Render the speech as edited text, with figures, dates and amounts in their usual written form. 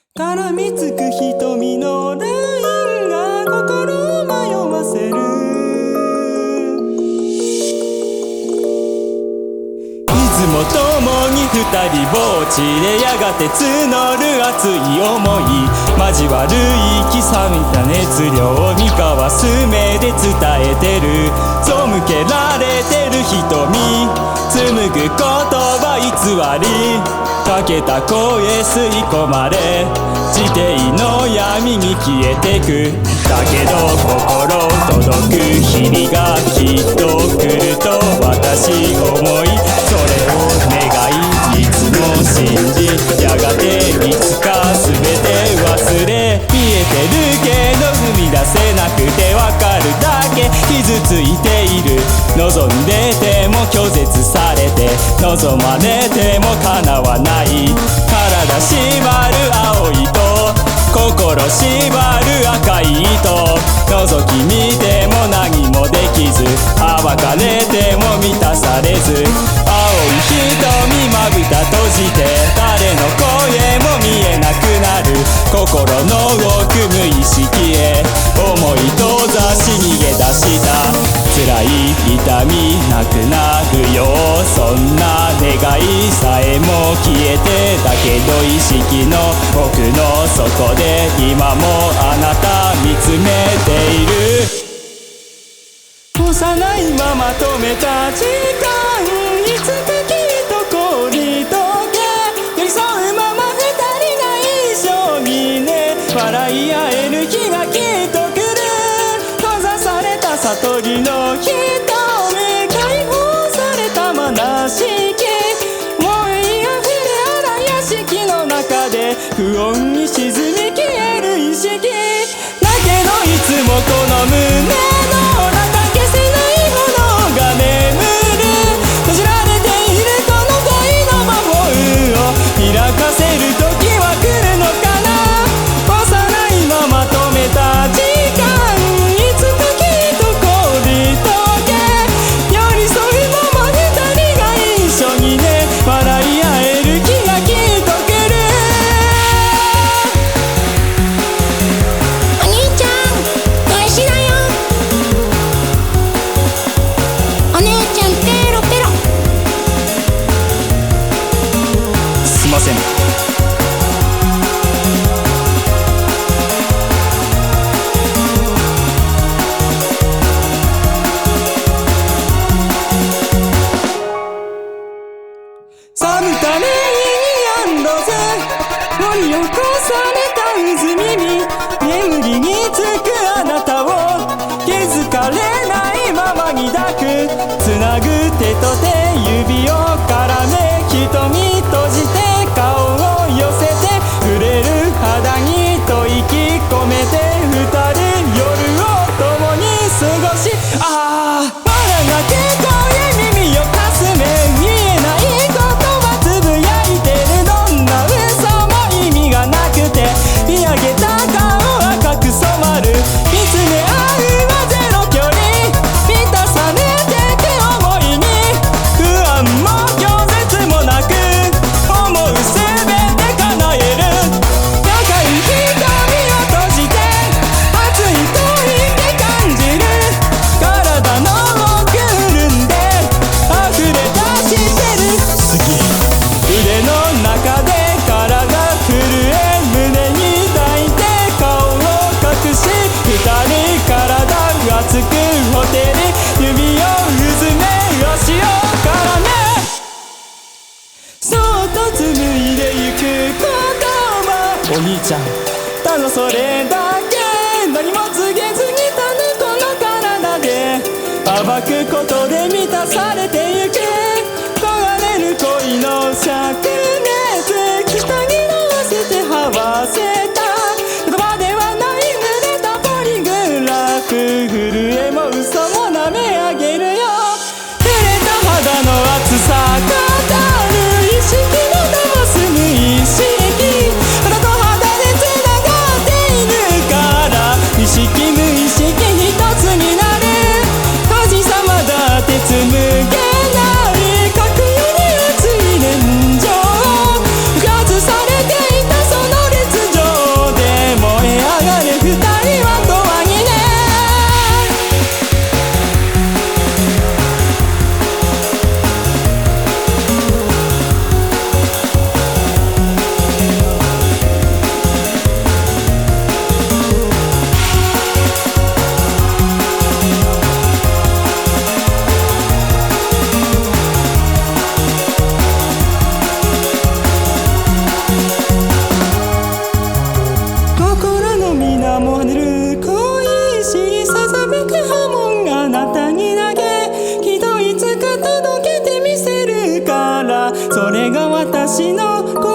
絡みつく瞳のラインが心を迷わせる。いつも共に二人ぼっちでやがて募る熱い想い、交わる息冷めた熱量、三河す目で伝えてる。背けられてる瞳、紡ぐ言葉偽り、かけた声吸い込まれ、地底の闇に消えてく。だけど心届く日々がきっと来ると私思い、それを願いいつも信じ、やがていつか全て忘れ、見えてるけど踏み出せなくてわかるだけ傷ついている。望んでても拒絶されて、望まれても叶わない。体縛る青い糸、心縛る赤い糸、覗き見ても何もできず、暴かれても満たされず、青い瞳まぶた閉じて、誰の声も見えなくなる。心の奥無意識へ思い閉ざし逃げ出した。辛い痛みなくなるよう、そんな願いさえも消えて、だけど意識の奥の底で今もあなた見つめている。幼いまま止めた時間、いつかきっと凍り溶け、寄り添うまま二人が一緒にね、笑い合える日がきっと来る。閉ざされた悟りの瞳、解放された虚しき思いあふれ荒屋敷の中で、不穏に沈み消える意識だけど、いつもこの胸の中消せないものが眠る。閉じられているこの恋の魔法を開かせる時は来るのかな。幼いまま止めた時間、いつかきっと凍り溶け、寄り添うまま二人が一緒にね、笑い合える日がきっと来る。 お兄ちゃん返しだよ。お姉ちゃんペロペロ。 すいません。サブタレインロゼ、掘り起こされた渦耳、眠りにつくあなたを気づかれないままに抱く。つなぐ手と手、指を絡め、瞳閉じて顔を寄せて、触れる肌にと息込めて、二人夜を共に過ごし、ああ笑が聞こえ耳をかすめ、見えないことつぶやいてる。どんな嘘も意味がなくて、見上げた顔赤く染まる。見つめ合うはゼロ距離、満たされてて思いに不安も拒絶もなく、思うすべて叶える。高い瞳を閉じて熱い恋って感じる。体の奥潤んで溢れ出してる。腕の中で体震え、胸に抱いて顔を隠し、二人体熱くほてり、指をうずめ足を絡め、そっと紡いでゆく言葉。お兄ちゃんただそれだけ、何も告げずにただこの体で暴くことで満たされてゆく。焦がれる恋の灼熱、北に合わせて這わせた言葉ではない濡れたポリグラフ、震えも嘘も舐め上げるよ。触れた肌の熱さ語る意識の騙す無意識、肌と肌でつながっているから、意識無意識一つになる。閉じさまだそれが私の